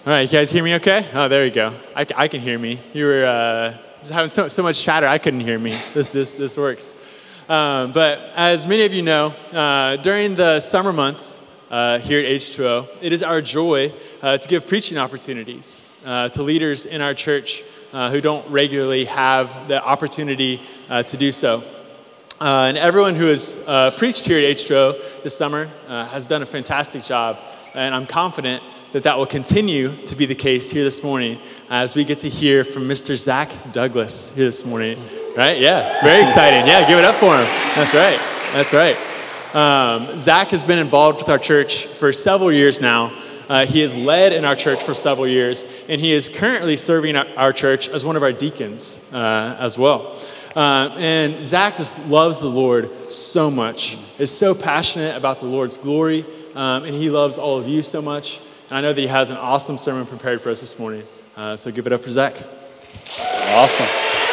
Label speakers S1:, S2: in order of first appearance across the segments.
S1: All right, you guys hear me okay? Oh, there you go. I can hear me. You were just having so much chatter, I couldn't hear me. This works. But as many of you know, during the summer months here at H2O, it is our joy to give preaching opportunities to leaders in our church who don't regularly have the opportunity to do so. And everyone who has preached here at H2O this summer has done a fantastic job, and I'm confident that will continue to be the case here this morning as we get to hear from Mr. Zach Douglas here this morning. Right? Yeah, it's very exciting. Yeah, give it up for him. That's right. Zach has been involved with our church for several years now. He has led in our church for several years, and he is currently serving our church as one of our deacons as well. And Zach just loves the Lord so much, is so passionate about the Lord's glory, and he loves all of you so much. And I know that he has an awesome sermon prepared for us this morning. So give it up for Zach.
S2: Awesome.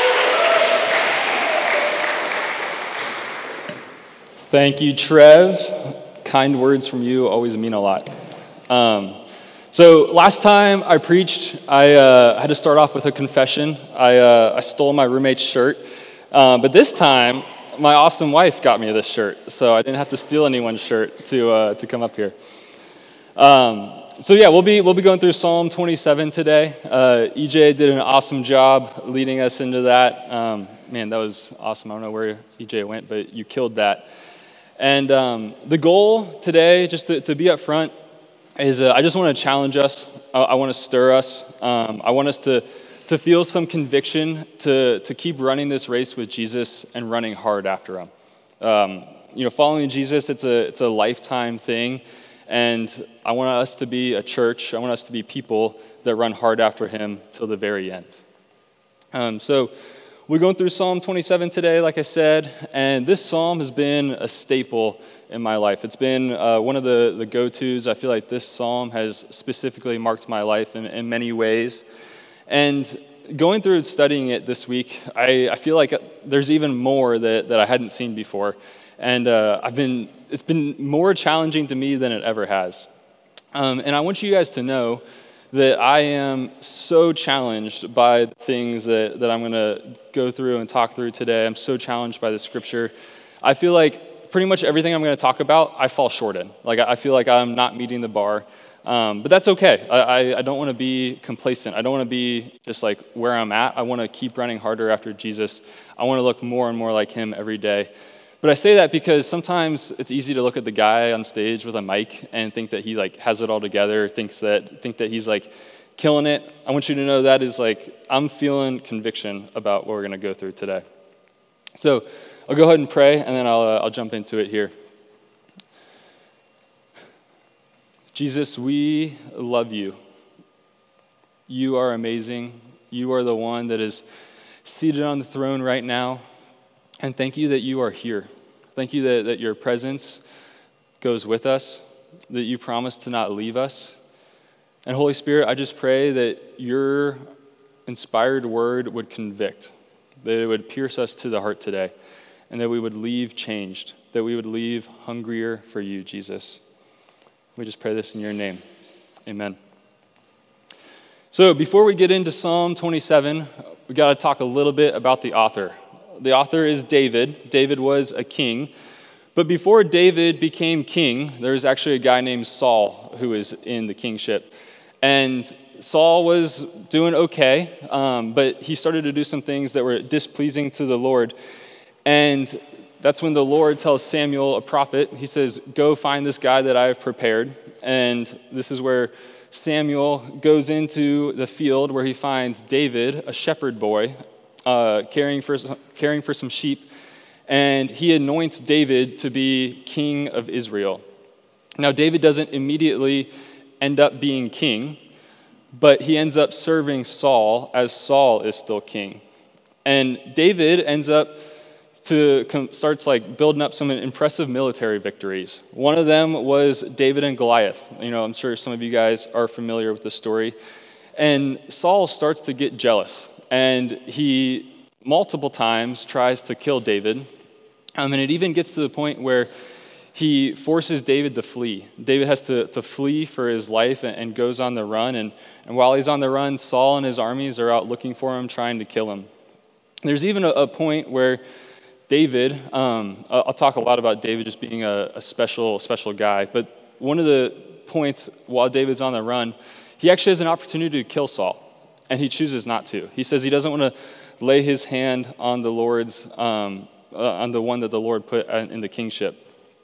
S2: Thank you, Trev. Kind words from you always mean a lot. So last time I preached, I had to start off with a confession. I stole my roommate's shirt. But this time, my awesome wife got me this shirt. So I didn't have to steal anyone's shirt to come up here. So yeah, we'll be going through Psalm 27 today. EJ did an awesome job leading us into that. Man, that was awesome. I don't know where EJ went, but you killed that. And the goal today, just to be up front, is I just want to challenge us. I want to stir us. I want us to feel some conviction to keep running this race with Jesus and running hard after him. Following Jesus, it's a lifetime thing. And I want us to be a church, I want us to be people that run hard after him till the very end. So we're going through Psalm 27 today, like I said, and this psalm has been a staple in my life. It's been one of the go-tos. I feel like this psalm has specifically marked my life in many ways. And going through and studying it this week, I feel like there's even more that I hadn't seen before. And it's been more challenging to me than it ever has. And I want you guys to know that I am so challenged by the things that I'm going to go through and talk through today. I'm so challenged by the scripture. I feel like pretty much everything I'm going to talk about, I fall short in. Like, I feel like I'm not meeting the bar. But that's okay. I don't want to be complacent. I don't want to be just like where I'm at. I want to keep running harder after Jesus. I want to look more and more like him every day. But I say that because sometimes it's easy to look at the guy on stage with a mic and think that he like has it all together, think that he's like killing it. I want you to know that is like, I'm feeling conviction about what we're going to go through today. So I'll go ahead and pray, and then I'll jump into it here. Jesus, we love you. You are amazing. You are the one that is seated on the throne right now. And thank you that you are here. Thank you that your presence goes with us, that you promise to not leave us. And Holy Spirit, I just pray that your inspired word would convict, that it would pierce us to the heart today, and that we would leave changed, that we would leave hungrier for you, Jesus. We just pray this in your name. Amen. So before we get into Psalm 27, we got to talk a little bit about the author. The author is David. David was a king. But before David became king, there was actually a guy named Saul who was in the kingship. And Saul was doing okay, but he started to do some things that were displeasing to the Lord. And that's when the Lord tells Samuel, a prophet, he says, go find this guy that I have prepared. And this is where Samuel goes into the field where he finds David, a shepherd boy, caring for some sheep, and he anoints David to be king of Israel. Now, David doesn't immediately end up being king, but he ends up serving Saul as Saul is still king. And David ends up starts like building up some impressive military victories. One of them was David and Goliath. I'm sure some of you guys are familiar with the story. And Saul starts to get jealous. And he multiple times tries to kill David. And it even gets to the point where he forces David to flee. David has to flee for his life and goes on the run. And while he's on the run, Saul and his armies are out looking for him, trying to kill him. There's even a point where David, I'll talk a lot about David just being a special guy, but one of the points while David's on the run, he actually has an opportunity to kill Saul, and he chooses not to. He says he doesn't want to lay his hand on the Lord's, on the one that the Lord put in the kingship.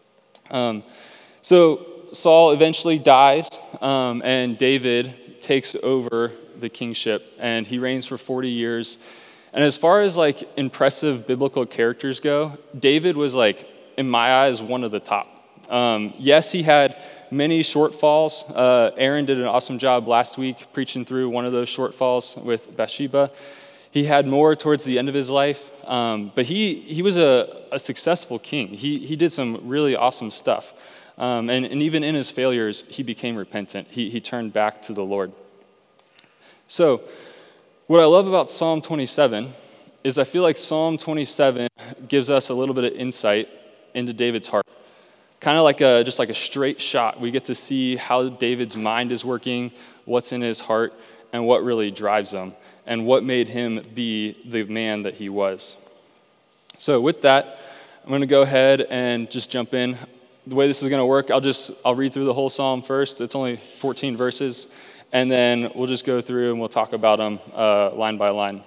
S2: So Saul eventually dies, and David takes over the kingship, and he reigns for 40 years. And as far as like impressive biblical characters go, David was like, in my eyes, one of the top. Yes, he had many shortfalls. Aaron did an awesome job last week preaching through one of those shortfalls with Bathsheba. He had more towards the end of his life, but he was a successful king. He did some really awesome stuff. And even in his failures, he became repentant. He turned back to the Lord. So what I love about Psalm 27 is I feel like Psalm 27 gives us a little bit of insight into David's heart. Kind of like just like a straight shot. We get to see how David's mind is working, what's in his heart, and what really drives him, and what made him be the man that he was. So with that, I'm going to go ahead and just jump in. The way this is going to work, I'll read through the whole psalm first. It's only 14 verses. And then we'll just go through and we'll talk about them line by line.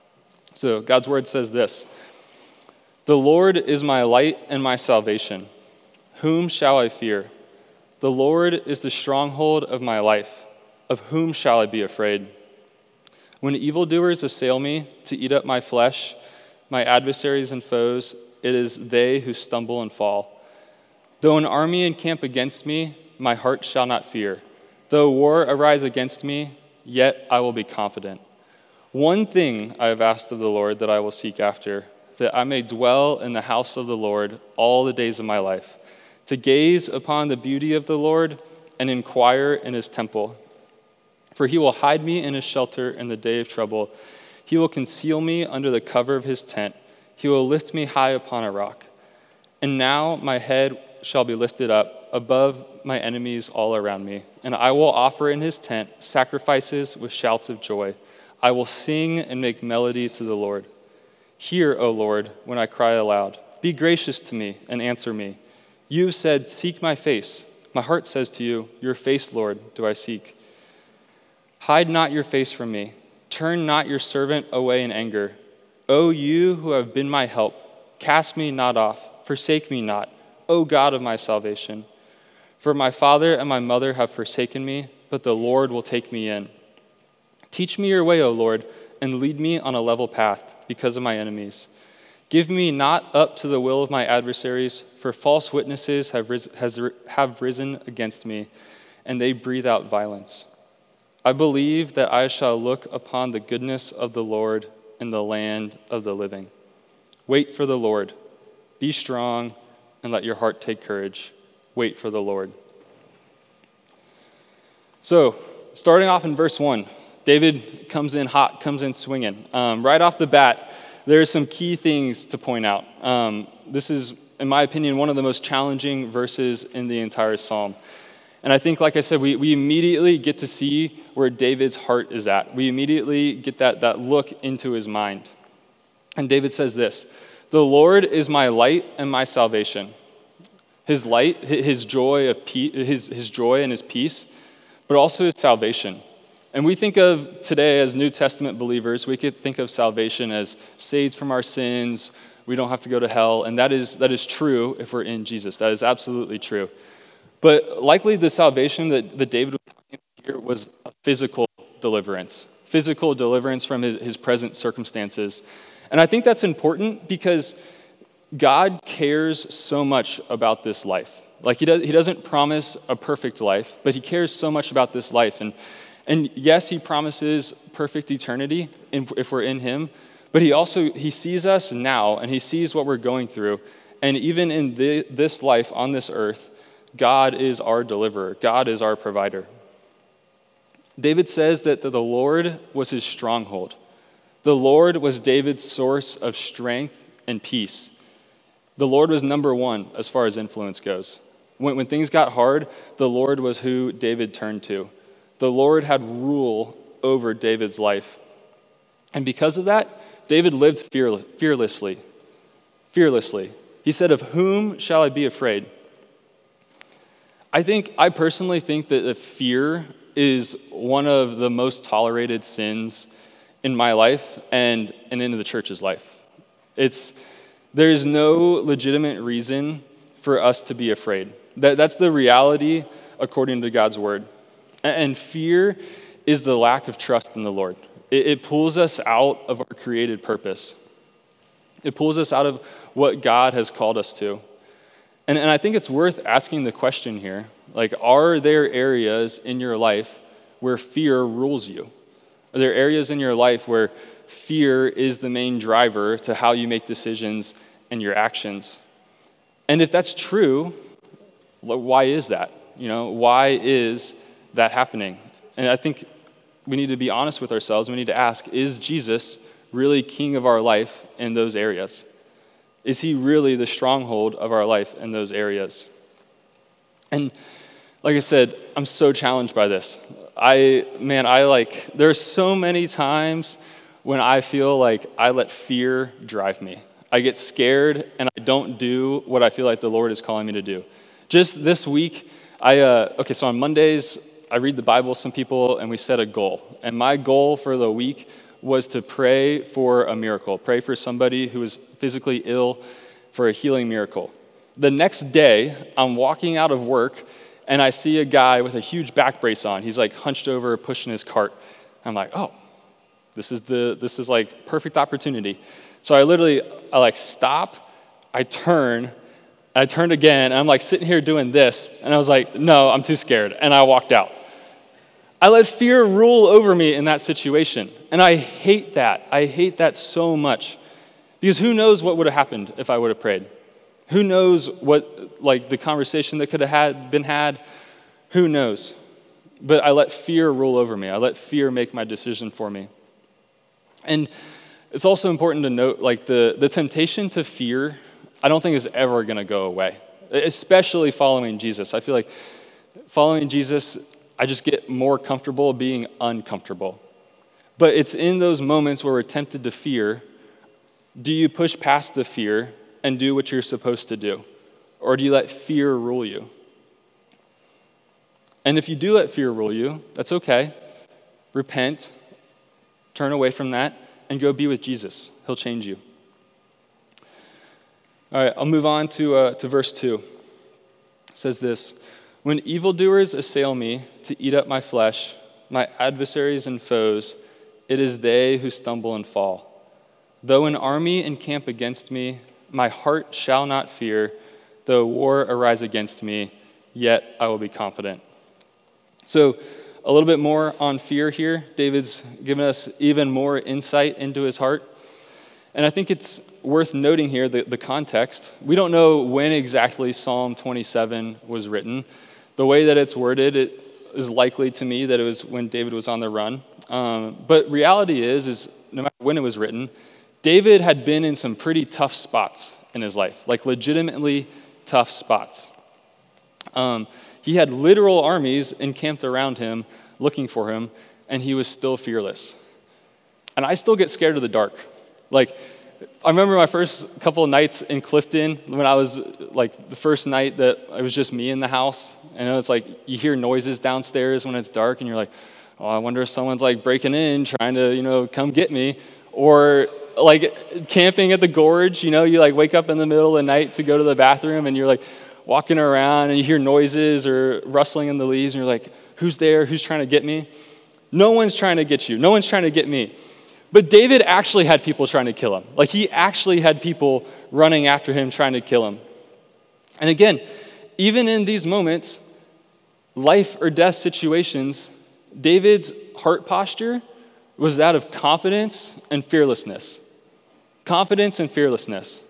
S2: So God's word says this: "The Lord is my light and my salvation. Whom shall I fear? The Lord is the stronghold of my life. Of whom shall I be afraid? When evildoers assail me to eat up my flesh, my adversaries and foes, it is they who stumble and fall. Though an army encamp against me, my heart shall not fear. Though war arise against me, yet I will be confident. One thing I have asked of the Lord that I will seek after, that I may dwell in the house of the Lord all the days of my life, to gaze upon the beauty of the Lord and inquire in his temple. For he will hide me in his shelter in the day of trouble. He will conceal me under the cover of his tent. He will lift me high upon a rock. And now my head shall be lifted up above my enemies all around me, and I will offer in his tent sacrifices with shouts of joy. I will sing and make melody to the Lord. Hear, O Lord, when I cry aloud. Be gracious to me and answer me. You have said, seek my face. My heart says to you, your face, Lord, do I seek. Hide not your face from me. Turn not your servant away in anger. O you who have been my help, cast me not off, forsake me not, O God of my salvation. For my father and my mother have forsaken me, but the Lord will take me in. Teach me your way, O Lord, and lead me on a level path because of my enemies. Give me not up to the will of my adversaries, for false witnesses have risen against me, and they breathe out violence. I believe that I shall look upon the goodness of the Lord in the land of the living. Wait for the Lord. Be strong, and let your heart take courage. Wait for the Lord." So, starting off in verse 1, David comes in hot, comes in swinging. Right off the bat, there are some key things to point out. This is, in my opinion, one of the most challenging verses in the entire psalm. And I think, like I said, we immediately get to see where David's heart is at. We immediately get that look into his mind. And David says this: "The Lord is my light and my salvation." His light, his joy of peace, his joy and his peace, but also his salvation. And we think of today as New Testament believers, we could think of salvation as saved from our sins. We don't have to go to hell, and that is true if we're in Jesus. That is absolutely true. But likely the salvation that David was talking about here was a physical deliverance from his present circumstances. And I think that's important because God cares so much about this life. Like he doesn't promise a perfect life, but he cares so much about this life. And yes, he promises perfect eternity if we're in him, but he sees us now, and he sees what we're going through. And even in this life on this earth, God is our deliverer. God is our provider. David says that the Lord was his stronghold. The Lord was David's source of strength and peace. the Lord was number one as far as influence goes. When things got hard, the Lord was who David turned to. The Lord had rule over David's life. And because of that, David lived fearlessly. Fearlessly. He said, "Of whom shall I be afraid?" I personally think that fear is one of the most tolerated sins in my life and in the church's life. There's no legitimate reason for us to be afraid. That's the reality according to God's word. And fear is the lack of trust in the Lord. It pulls us out of our created purpose. It pulls us out of what God has called us to. And I think it's worth asking the question here, like, are there areas in your life where fear rules you? Are there areas in your life where fear is the main driver to how you make decisions and your actions? And if that's true, why is that? Why is that happening? And I think we need to be honest with ourselves. We need to ask, is Jesus really king of our life in those areas? Is he really the stronghold of our life in those areas? And like I said, I'm so challenged by this. There's so many times when I feel like I let fear drive me. I get scared and I don't do what I feel like the Lord is calling me to do. Just this week, so on Mondays, I read the Bible with some people and we set a goal. And my goal for the week was to pray for a miracle, pray for somebody who was physically ill for a healing miracle. The next day, I'm walking out of work and I see a guy with a huge back brace on. He's like hunched over, pushing his cart. I'm like, oh, this is like perfect opportunity. So I stop, I turned again, and I'm like sitting here doing this, and I was like, no, I'm too scared, and I walked out. I let fear rule over me in that situation, and I hate that. I hate that so much, because who knows what would have happened if I would have prayed? Who knows what, the conversation that could have been had? Who knows? But I let fear rule over me. I let fear make my decision for me. And it's also important to note, the temptation to fear, I don't think is ever going to go away, especially following Jesus. I feel like following Jesus, I just get more comfortable being uncomfortable. But it's in those moments where we're tempted to fear, do you push past the fear and do what you're supposed to do? Or do you let fear rule you? And if you do let fear rule you, that's okay. Repent, turn away from that, and go be with Jesus. He'll change you. All right, I'll move on to verse 2. It says this: "When evildoers assail me to eat up my flesh, my adversaries and foes, it is they who stumble and fall. Though an army encamp against me, my heart shall not fear. Though war arise against me, yet I will be confident." So, a little bit more on fear here. David's given us even more insight into his heart. And I think it's worth noting here the context. We don't know when exactly Psalm 27 was written. The way that it's worded, it is likely to me that it was when David was on the run. But reality is no matter when it was written, David had been in some pretty tough spots in his life, legitimately tough spots. He had literal armies encamped around him, looking for him, and he was still fearless. And I still get scared of the dark. I remember my first couple of nights in Clifton when I was, the first night that it was just me in the house. And it's you hear noises downstairs when it's dark, and you're like, oh, I wonder if someone's, breaking in, trying to, come get me. Or, camping at the gorge, you wake up in the middle of the night to go to the bathroom, and you're, walking around and you hear noises or rustling in the leaves and you're like, who's there? Who's trying to get me? No one's trying to get you. No one's trying to get me. But David actually had people trying to kill him. He actually had people running after him trying to kill him. And again, even in these moments, life or death situations, David's heart posture was that of confidence and fearlessness. Confidence and fearlessness.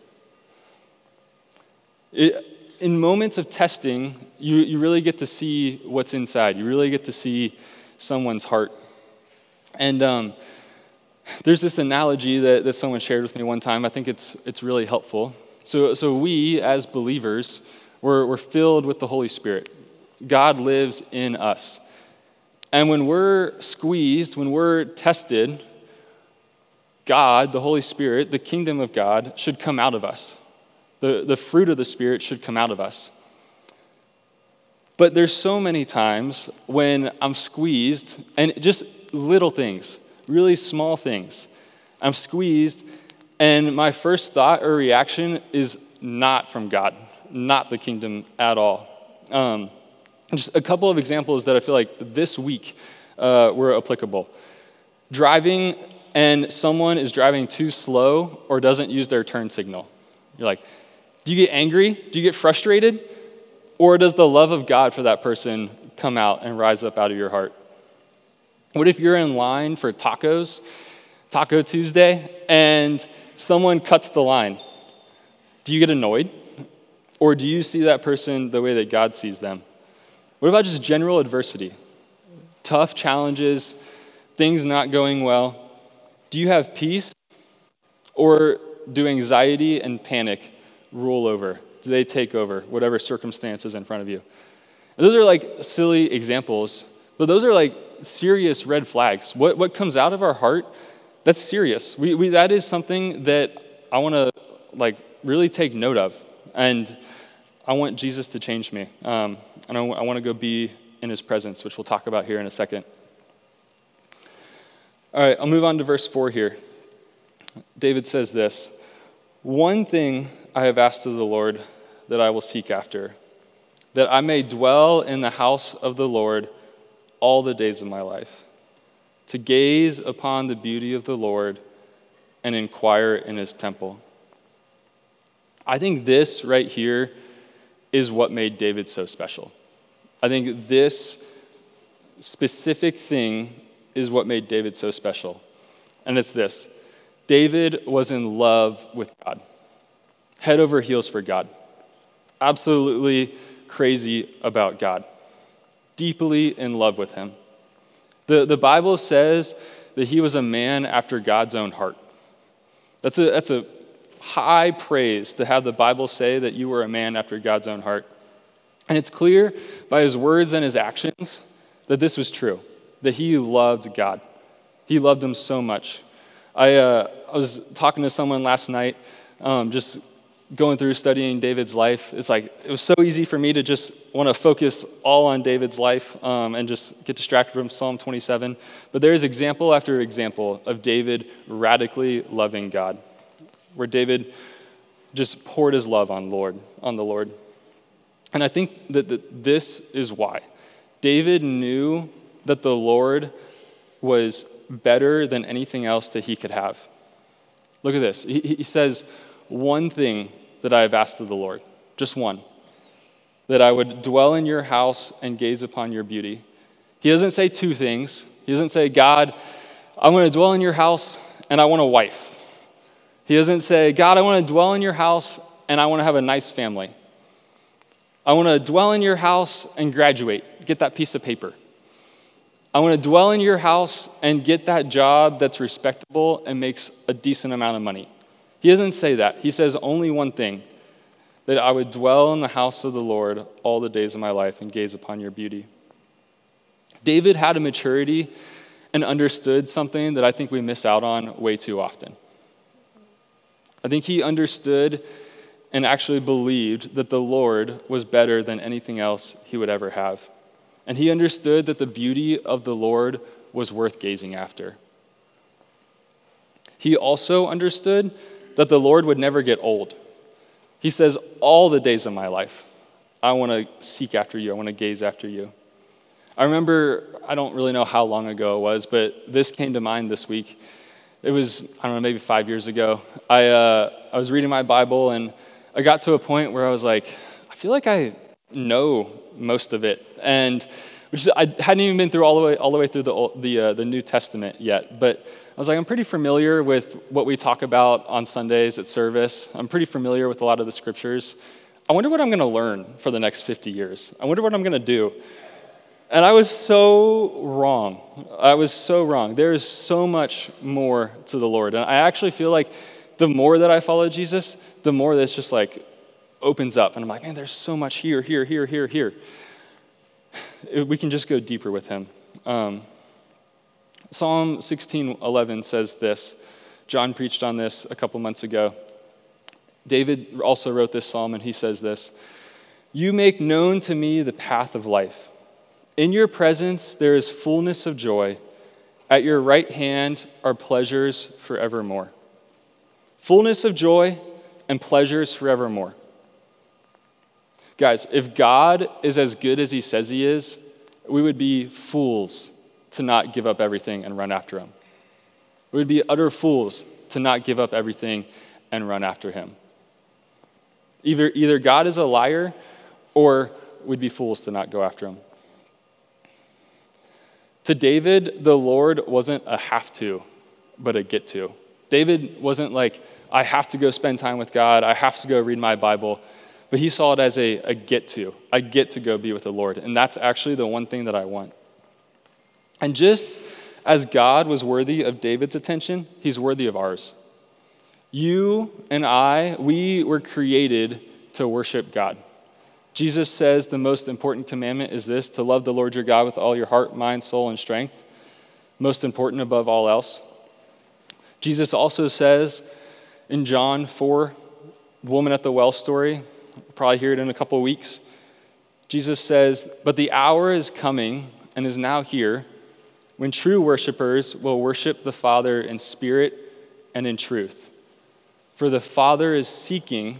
S2: In moments of testing, you really get to see what's inside. You really get to see someone's heart. And there's this analogy that someone shared with me one time. I think it's really helpful. So we, as believers, we're filled with the Holy Spirit. God lives in us. And when we're squeezed, when we're tested, God, the Holy Spirit, the kingdom of God, should come out of us. The fruit of the Spirit should come out of us. But there's so many times when I'm squeezed, and just little things, really small things. I'm squeezed, and my first thought or reaction is not from God, not the kingdom at all. Just a couple of examples that I feel like this week were applicable. Driving, and someone is driving too slow or doesn't use their turn signal. You're like, do you get angry? Do you get frustrated? Or does the love of God for that person come out and rise up out of your heart? What if you're in line for tacos, Taco Tuesday, and someone cuts the line? Do you get annoyed? Or do you see that person the way that God sees them? What about just general adversity? Tough challenges, things not going well. Do you have peace? Or do anxiety and panic rule over? Do they take over whatever circumstance is in front of you? And those are like silly examples, but those are like serious red flags. What comes out of our heart, that's serious. That is something that I want to like really take note of. And I want Jesus to change me. And I want to go be in his presence, which we'll talk about here in a second. All right, I'll move on to verse 4 here. David says this, "One thing I have asked of the Lord that I will seek after, that I may dwell in the house of the Lord all the days of my life, to gaze upon the beauty of the Lord and inquire in his temple." I think this right here is what made David so special. I think this specific thing is what made David so special. And it's this: David was in love with God. Head over heels for God. Absolutely crazy about God. Deeply in love with him. The Bible says that he was a man after God's own heart. That's a high praise to have the Bible say that you were a man after God's own heart. And it's clear by his words and his actions that this was true, that he loved God. He loved him so much. I was talking to someone last night, just going through studying David's life. It's like, it was so easy for me to just want to focus all on David's life and just get distracted from Psalm 27. But there's example after example of David radically loving God, where David just poured his love on the Lord. And I think that this is why. David knew that the Lord was better than anything else that he could have. Look at this. He says, "One thing that I have asked of the Lord," just one, "that I would dwell in your house and gaze upon your beauty." He doesn't say two things. He doesn't say, "God, I want to dwell in your house and I want a wife." He doesn't say, "God, I want to dwell in your house and I want to have a nice family. I want to dwell in your house and graduate, get that piece of paper. I want to dwell in your house and get that job that's respectable and makes a decent amount of money." He doesn't say that. He says only one thing, that I would dwell in the house of the Lord all the days of my life and gaze upon your beauty. David had a maturity and understood something that I think we miss out on way too often. I think he understood and actually believed that the Lord was better than anything else he would ever have. And he understood that the beauty of the Lord was worth gazing after. He also understood that the Lord would never get old. He says, all the days of my life, I want to seek after you. I want to gaze after you. I remember, I don't really know how long ago it was, but this came to mind this week. It was, I don't know, maybe 5 years ago. I was reading my Bible, and I got to a point where I was like, I feel like I know most of it. And I hadn't even been through all the way through the New Testament yet, but I was like, I'm pretty familiar with what we talk about on Sundays at service. I'm pretty familiar with a lot of the scriptures. I wonder what I'm going to learn for the next 50 years. I wonder what I'm going to do. And I was so wrong. There is so much more to the Lord. And I actually feel like the more that I follow Jesus, the more this just like opens up. And I'm like, man, there's so much here. We can just go deeper with him. Psalm 16:11 says this. John preached on this a couple months ago. David also wrote this psalm, and he says this: "You make known to me the path of life. In your presence there is fullness of joy. At your right hand are pleasures forevermore." Fullness of joy and pleasures forevermore. Guys, if God is as good as he says he is, we would be fools to not give up everything and run after him. We would be utter fools to not give up everything and run after him. Either God is a liar, or we'd be fools to not go after him. To David, the Lord wasn't a have to, but a get to. David wasn't like, I have to go spend time with God, I have to go read my Bible, but he saw it as a get to. I get to go be with the Lord, and that's actually the one thing that I want. And just as God was worthy of David's attention, he's worthy of ours. You and I, we were created to worship God. Jesus says the most important commandment is this: to love the Lord your God with all your heart, mind, soul, and strength. Most important above all else. Jesus also says in John 4, the woman at the well story, we'll probably hear it in a couple of weeks. Jesus says, "But the hour is coming and is now here when true worshipers will worship the Father in spirit and in truth. For the Father is seeking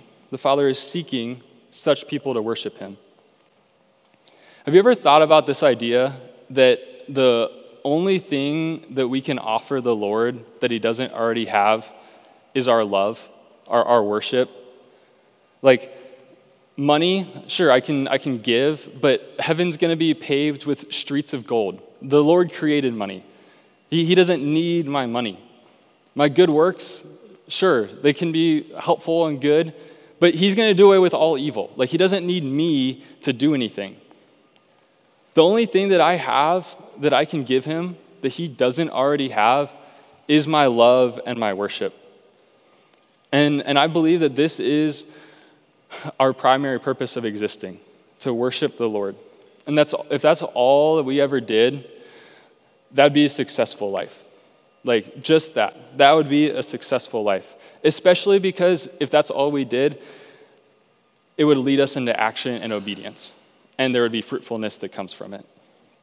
S2: such people to worship him." Have you ever thought about this idea that the only thing that we can offer the Lord that he doesn't already have is our love, our worship? Like, money, sure, I can give, but heaven's going to be paved with streets of gold. The Lord created money. He doesn't need my money. My good works, sure, they can be helpful and good, but he's going to do away with all evil. Like, he doesn't need me to do anything. The only thing that I have that I can give him that he doesn't already have is my love and my worship. And I believe that this is our primary purpose of existing, to worship the Lord. And if that's all that we ever did, that'd be a successful life. Like, just that would be a successful life. Especially because if that's all we did, it would lead us into action and obedience. And there would be fruitfulness that comes from it.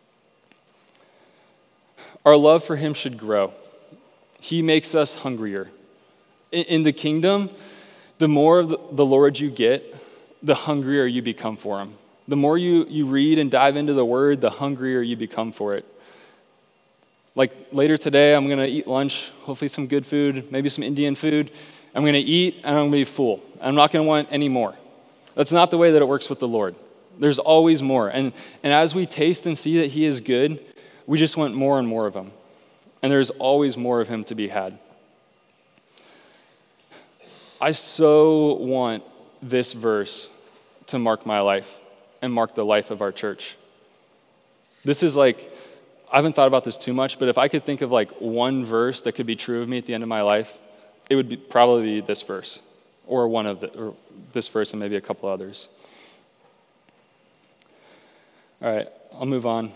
S2: Our love for him should grow. He makes us hungrier. In the kingdom, the more of the Lord you get, the hungrier you become for him. The more you read and dive into the word, the hungrier you become for it. Like later today, I'm going to eat lunch, hopefully some good food, maybe some Indian food. I'm going to eat and I'm going to be full. I'm not going to want any more. That's not the way that it works with the Lord. There's always more. And as we taste and see that he is good, we just want more and more of him. And there's always more of him to be had. I so want this verse to mark my life and mark the life of our church. This is like, I haven't thought about this too much, but if I could think of like one verse that could be true of me at the end of my life, it would probably be this verse, or or this verse and maybe a couple others. All right, I'll move on.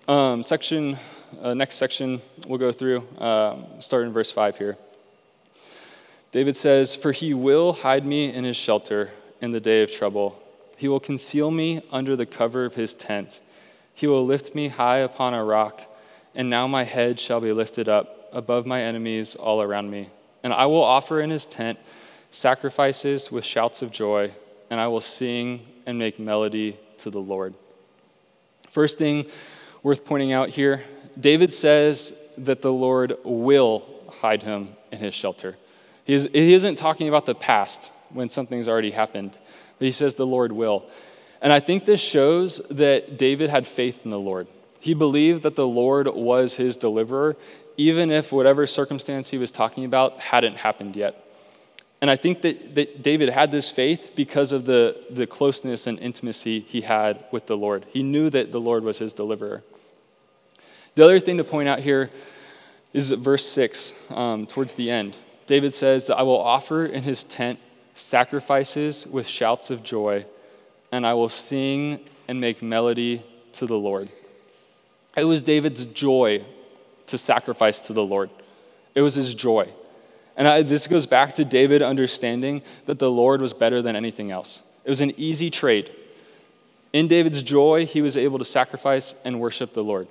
S2: Next section we'll go through, start in verse 5 here. David says, "For he will hide me in his shelter in the day of trouble. He will conceal me under the cover of his tent. He will lift me high upon a rock, and now my head shall be lifted up above my enemies all around me. And I will offer in his tent sacrifices with shouts of joy, and I will sing and make melody to the Lord." First thing worth pointing out here, David says that the Lord will hide him in his shelter. He isn't talking about the past when something's already happened, but he says the Lord will. And I think this shows that David had faith in the Lord. He believed that the Lord was his deliverer, even if whatever circumstance he was talking about hadn't happened yet. And I think that David had this faith because of the closeness and intimacy he had with the Lord. He knew that the Lord was his deliverer. The other thing to point out here is verse 6, towards the end. David says that I will offer in his tent sacrifices with shouts of joy, and I will sing and make melody to the Lord. It was David's joy to sacrifice to the Lord. It was his joy. And this goes back to David understanding that the Lord was better than anything else. It was an easy trade. In David's joy, he was able to sacrifice and worship the Lord.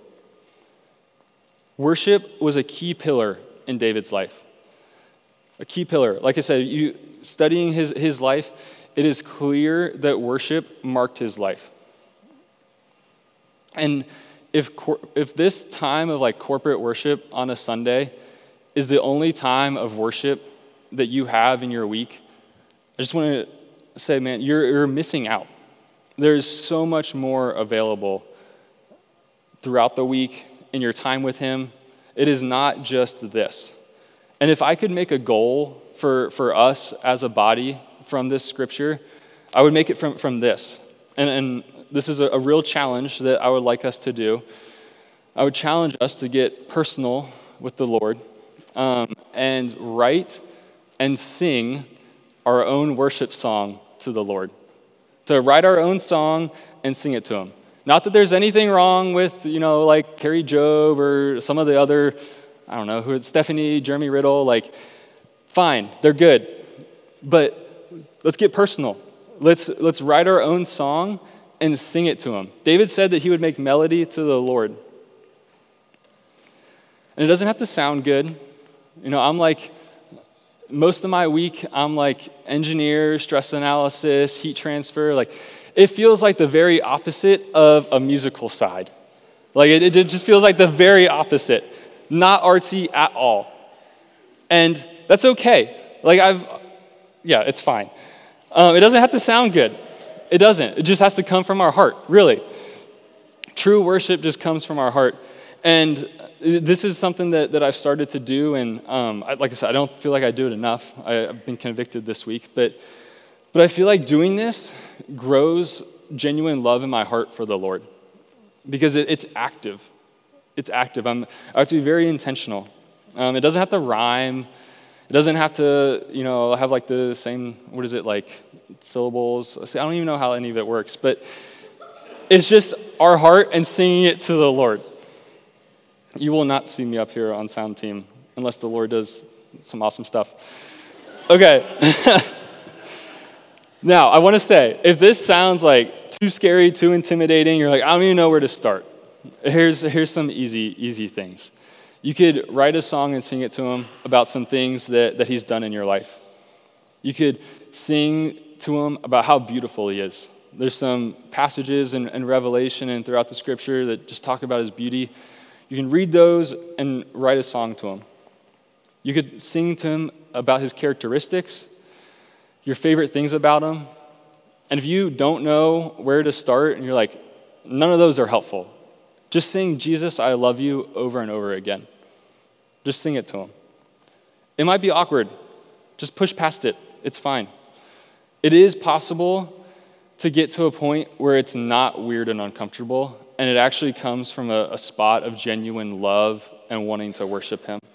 S2: Worship was a key pillar in David's life. A key pillar. Like I said, studying his life, it is clear that worship marked his life. And if this time of like corporate worship on a Sunday is the only time of worship that you have in your week, I just want to say, man, you're missing out. There's so much more available throughout the week in your time with him. It is not just this. And if I could make a goal for us as a body from this scripture, I would make it from this. And this is a real challenge that I would like us to do. I would challenge us to get personal with the Lord and write and sing our own worship song to the Lord. To write our own song and sing it to him. Not that there's anything wrong with, like Carrie Job or some of the other, I don't know, Stephanie, Jeremy Riddle, like, fine, they're good. But let's get personal. Let's write our own song and sing it to him. David said that he would make melody to the Lord. And it doesn't have to sound good. I'm like, most of my week, I'm like engineer, stress analysis, heat transfer. Like, it feels like the very opposite of a musical side. Like, it just feels like the very opposite. Not artsy at all. And that's okay. Like, it's fine. It doesn't have to sound good. It doesn't. It just has to come from our heart, really. True worship just comes from our heart. And this is something that I've started to do, and like I said, I don't feel like I do it enough. I've been convicted this week, but I feel like doing this grows genuine love in my heart for the Lord, because it's active. It's active. I have to be very intentional. It doesn't have to rhyme. It doesn't have to, have like the same, syllables. I don't even know how any of it works, but it's just our heart and singing it to the Lord. You will not see me up here on sound team unless the Lord does some awesome stuff. Okay. Now, I want to say, if this sounds like too scary, too intimidating, you're like, I don't even know where to start. Here's some easy things. You could write a song and sing it to him about some things that he's done in your life. You could sing to him about how beautiful he is. There's some passages in Revelation and throughout the scripture that just talk about his beauty. You can read those and write a song to him. You could sing to him about his characteristics, your favorite things about him. And if you don't know where to start and you're like, none of those are helpful, just sing Jesus, I love you over and over again. Just sing it to him. It might be awkward. Just push past it. It's fine. It is possible to get to a point where it's not weird and uncomfortable, and it actually comes from a spot of genuine love and wanting to worship him.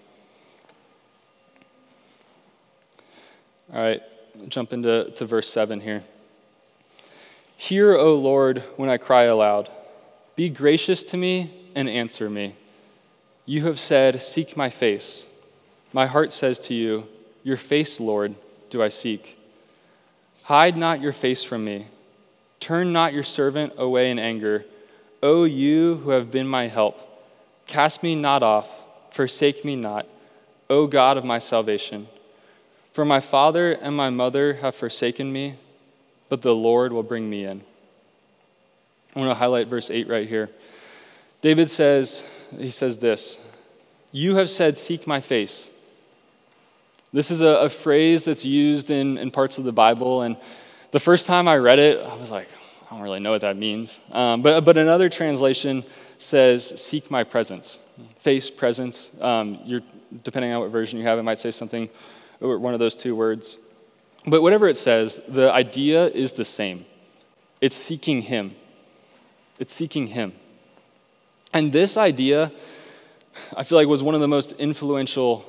S2: All right, jump into verse 7 here. Hear, O Lord, when I cry aloud. Be gracious to me and answer me. You have said, seek my face. My heart says to you, your face, Lord, do I seek. Hide not your face from me. Turn not your servant away in anger. O you who have been my help, cast me not off, forsake me not, O God of my salvation. For my father and my mother have forsaken me, but the Lord will bring me in. I want to highlight verse 8 right here. David says this, you have said, seek my face. This is a phrase that's used in parts of the Bible, and the first time I read it, I was like, I don't really know what that means. But another translation says, seek my presence. Face, presence. Depending on what version you have, it might say something, or one of those two words. But whatever it says, the idea is the same. It's seeking him. It's seeking him. And this idea, I feel like, was one of the most influential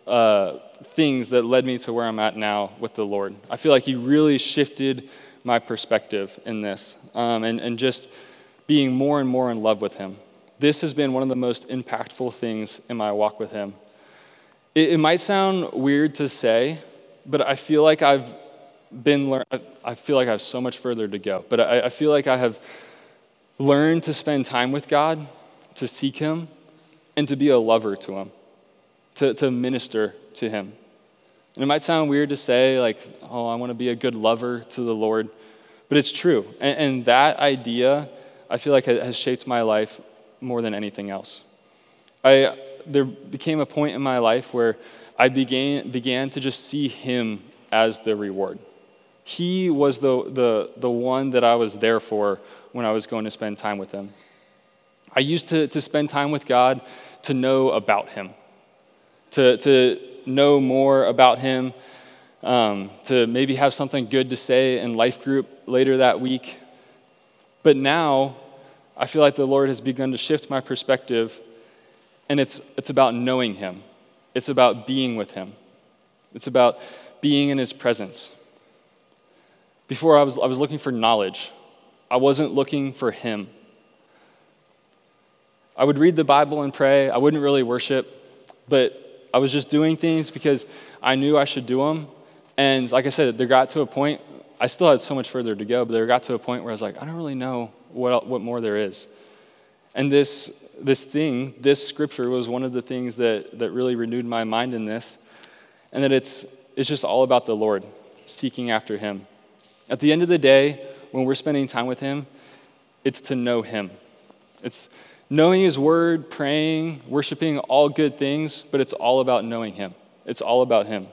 S2: things that led me to where I'm at now with the Lord. I feel like he really shifted my perspective in this, and just being more and more in love with him. This has been one of the most impactful things in my walk with him. It might sound weird to say, but I feel like I feel like I have so much further to go. But I feel like I have learned to spend time with God, to seek him, and to be a lover to him, to minister to him. And it might sound weird to say, like, oh, I want to be a good lover to the Lord, but it's true. And that idea, I feel like, has shaped my life more than anything else. There became a point in my life where I began to just see him as the reward. He was the one that I was there for when I was going to spend time with him. I used to spend time with God to know about him, to know more about him, to maybe have something good to say in life group later that week. But now, I feel like the Lord has begun to shift my perspective, and it's about knowing him. It's about being with him. It's about being in his presence. Before I was looking for knowledge. I wasn't looking for him. I would read the Bible and pray. I wouldn't really worship, but I was just doing things because I knew I should do them. And like I said, there got to a point, I still had so much further to go, but there got to a point where I was like, I don't really know what more there is. And this scripture was one of the things that really renewed my mind in this, and that it's just all about the Lord, seeking after him. At the end of the day, when we're spending time with him, it's to know him. It's knowing his word, praying, worshiping, all good things, but it's all about knowing him. It's all about him.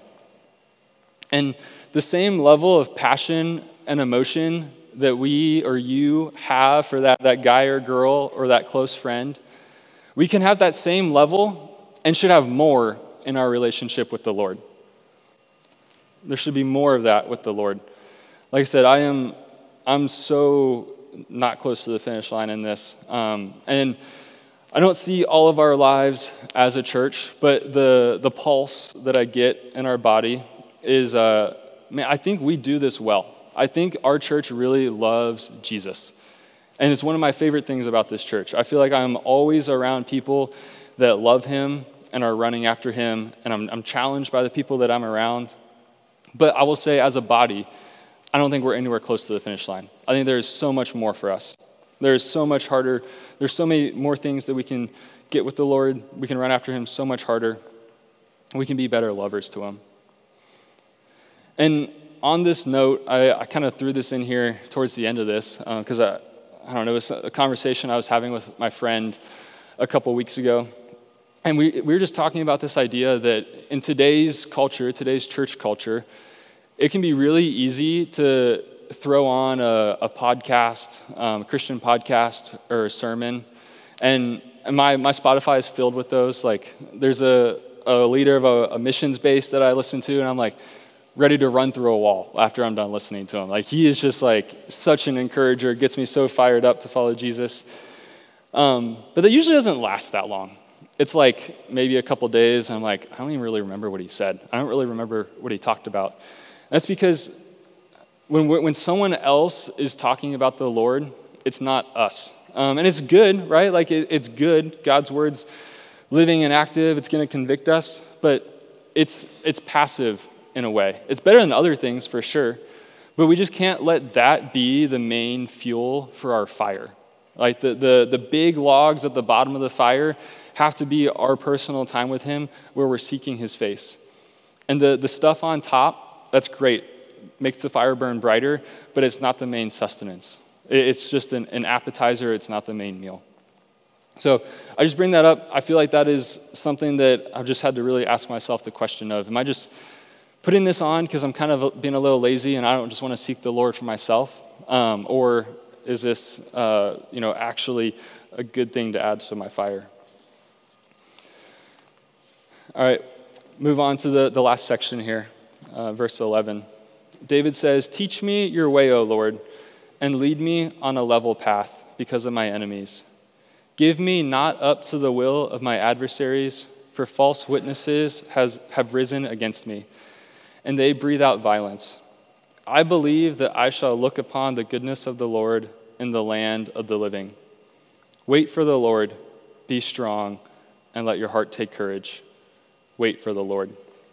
S2: And the same level of passion and emotion that we or you have for that guy or girl or that close friend, we can have that same level and should have more in our relationship with the Lord. There should be more of that with the Lord. Like I said, I'm so not close to the finish line in this. And I don't see all of our lives as a church, but the pulse that I get in our body is, I think we do this well. I think our church really loves Jesus. And it's one of my favorite things about this church. I feel like I'm always around people that love him and are running after him, and I'm challenged by the people that I'm around. But I will say, as a body, I don't think we're anywhere close to the finish line. I think there's so much more for us. There's so much harder. There's so many more things that we can get with the Lord. We can run after him so much harder. We can be better lovers to him. And on this note, I kind of threw this in here towards the end of this because I don't know, it was a conversation I was having with my friend a couple weeks ago. And we were just talking about this idea that in today's culture, today's church culture, it can be really easy to throw on a podcast, Christian podcast or a sermon. And my Spotify is filled with those. Like, there's a leader of a missions base that I listen to, and I'm like ready to run through a wall after I'm done listening to him. Like, he is just like such an encourager, gets me so fired up to follow Jesus. But that usually doesn't last that long. It's like maybe a couple days, and I'm like, I don't even really remember what he said. I don't really remember what he talked about. And that's because when someone else is talking about the Lord, it's not us. And it's good, right? Like, it's good. God's word's living and active. It's going to convict us, but it's passive in a way. It's better than other things for sure, but we just can't let that be the main fuel for our fire. Like, the big logs at the bottom of the fire have to be our personal time with him where we're seeking his face. And the stuff on top, that's great. Makes the fire burn brighter, but it's not the main sustenance. It's just an appetizer. It's not the main meal. So I just bring that up. I feel like that is something that I've just had to really ask myself the question of, am I just putting this on because I'm kind of being a little lazy and I don't just want to seek the Lord for myself? Or is this actually a good thing to add to my fire? All right, move on to the last section here, verse 11. David says, "Teach me your way, O Lord, and lead me on a level path because of my enemies. Give me not up to the will of my adversaries, for false witnesses have risen against me, and they breathe out violence. I believe that I shall look upon the goodness of the Lord in the land of the living. Wait for the Lord, be strong, and let your heart take courage. Wait for the Lord.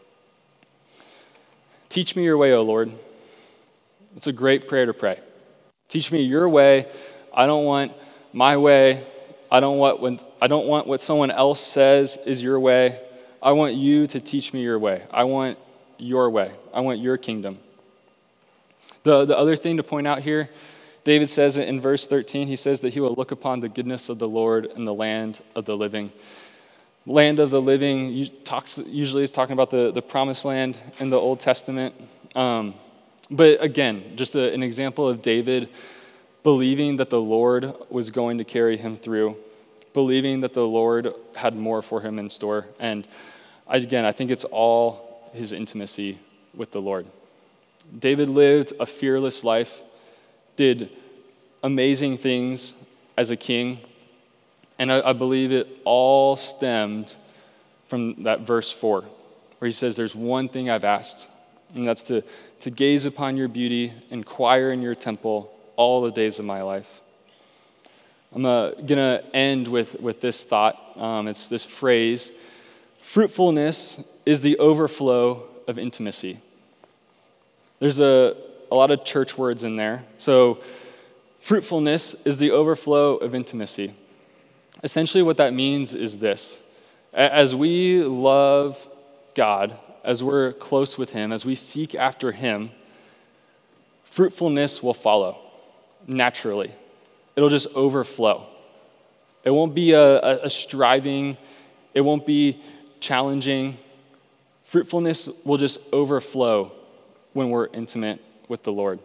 S2: Teach me your way, O Lord. It's a great prayer to pray. Teach me your way. I don't want my way. I don't want what someone else says is your way. I want you to teach me your way. I want your way. I want your kingdom. The other thing to point out here, David says in verse 13, he says that he will look upon the goodness of the Lord in the land of the living. Land of the living usually is talking about the promised land in the Old Testament. But again, just an example of David believing that the Lord was going to carry him through, believing that the Lord had more for him in store. And I think it's all his intimacy with the Lord. David lived a fearless life, did amazing things as a king, and I believe it all stemmed from that verse 4, where he says, there's one thing I've asked, and that's to gaze upon your beauty, inquire in your temple all the days of my life. I'm going to end with this thought. It's this phrase, fruitfulness is the overflow of intimacy. There's a lot of church words in there. So fruitfulness is the overflow of intimacy. Essentially what that means is this. As we love God, as we're close with him, as we seek after him, fruitfulness will follow naturally. It'll just overflow. It won't be a striving. It won't be challenging. Fruitfulness will just overflow when we're intimate with the Lord.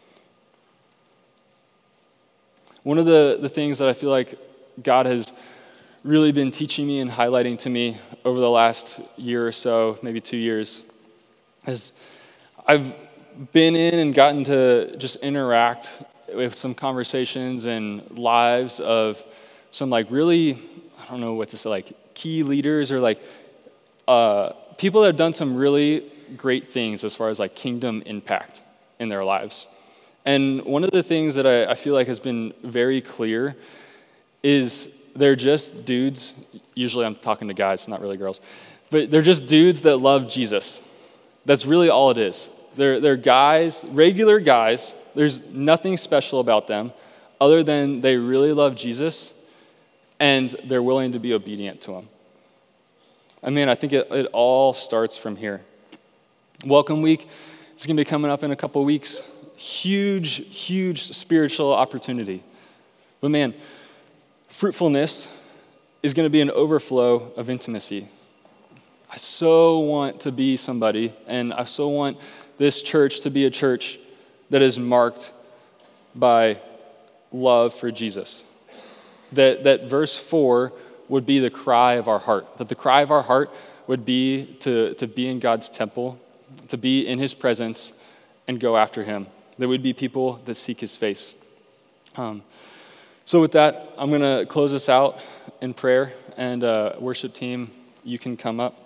S2: One of the things that I feel like God has really been teaching me and highlighting to me over the last year or so, maybe 2 years, is I've been in and gotten to just interact with some conversations and lives of some really, I don't know what to say, key leaders or people that have done some really great things as far as kingdom impact in their lives. And one of the things that I feel like has been very clear is they're just dudes. Usually I'm talking to guys, not really girls. But they're just dudes that love Jesus. That's really all it is. They're guys, regular guys. There's nothing special about them other than they really love Jesus and they're willing to be obedient to him. I think it all starts from here. Welcome Week is going to be coming up in a couple weeks. Huge, huge spiritual opportunity. But man, fruitfulness is going to be an overflow of intimacy. I so want to be somebody, and I so want this church to be a church that is marked by love for Jesus. That verse 4 would be the cry of our heart. That the cry of our heart would be to be in God's temple, to be in his presence, and go after him. There would be people that seek his face. So with that, I'm going to close this out in prayer, and worship team, you can come up.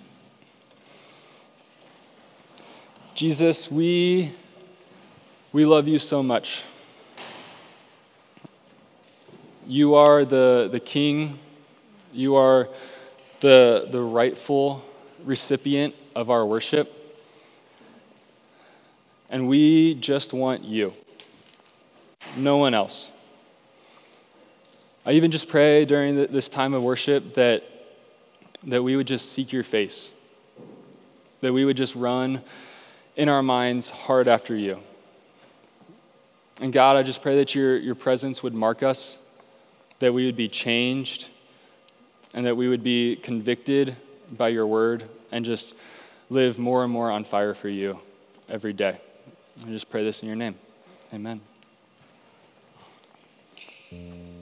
S2: Jesus, we love you so much. You are the King. You are the rightful recipient of our worship. And we just want you. No one else. I even just pray during this time of worship that we would just seek your face. That we would just run in our minds hard after you. And God, I just pray that your presence would mark us, that we would be changed, and that we would be convicted by your word and just live more and more on fire for you every day. I just pray this in your name. Amen.